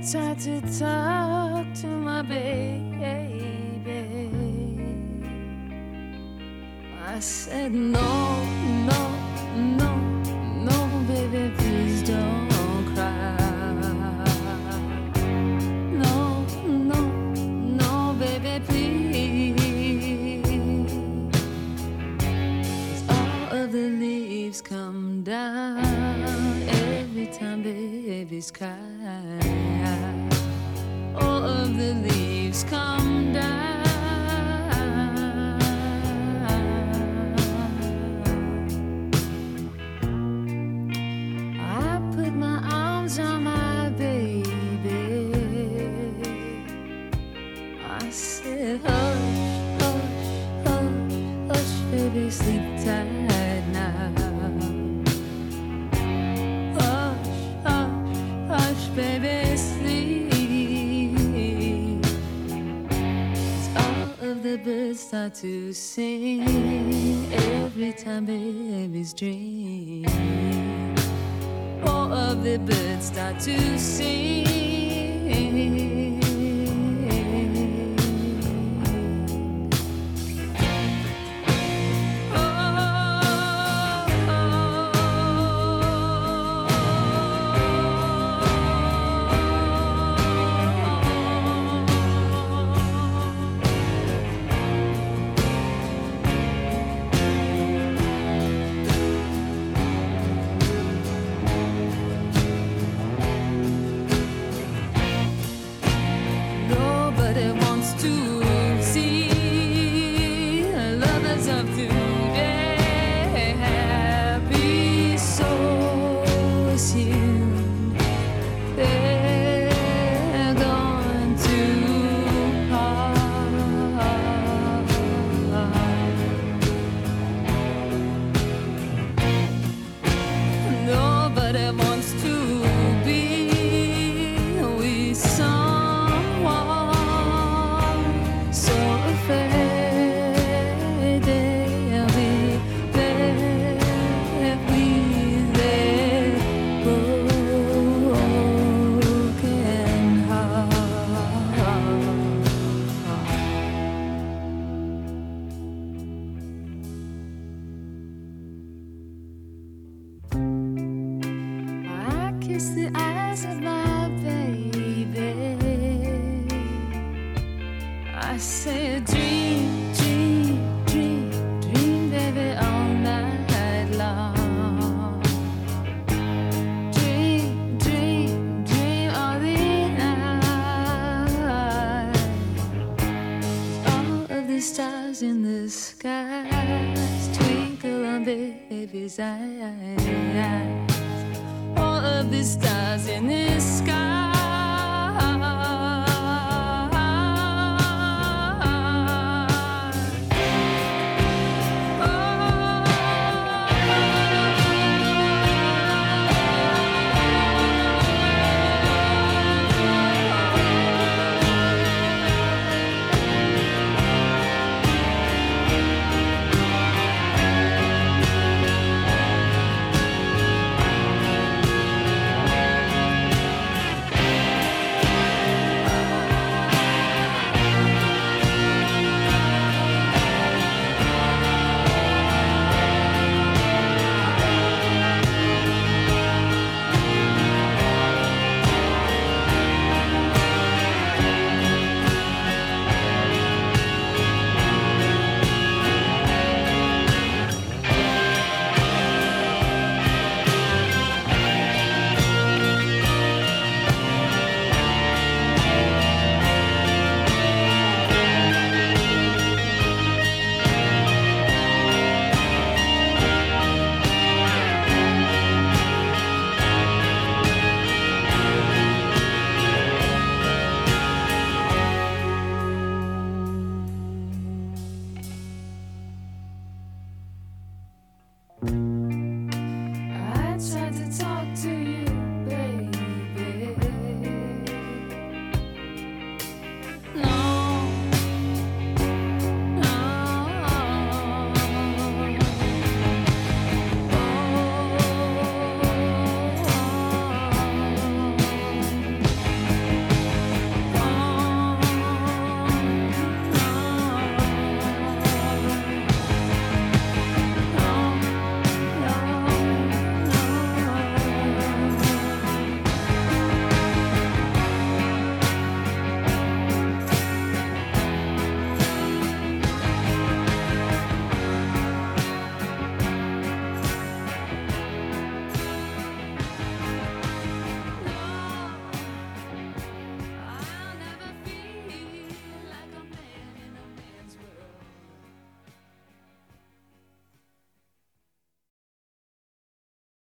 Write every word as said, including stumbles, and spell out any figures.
tried to talk to my baby. I said no, no, no, no, baby, please don't cry. No, no, no, baby, please. 'Cause all of the leaves come down every time babies cry. All of the leaves come down. I put my arms on my baby. I said, hush, hush, hush, hush, baby, sleep tight now. Hush, hush, hush, baby, sleep. The birds start to sing every time babies dream. All of the birds start to sing. Kiss the eyes of my baby. I said, dream, dream, dream, dream, baby, all night long. Dream, dream, dream all the night. All of the stars in the skies twinkle on baby's eyes. All of the stars in the sky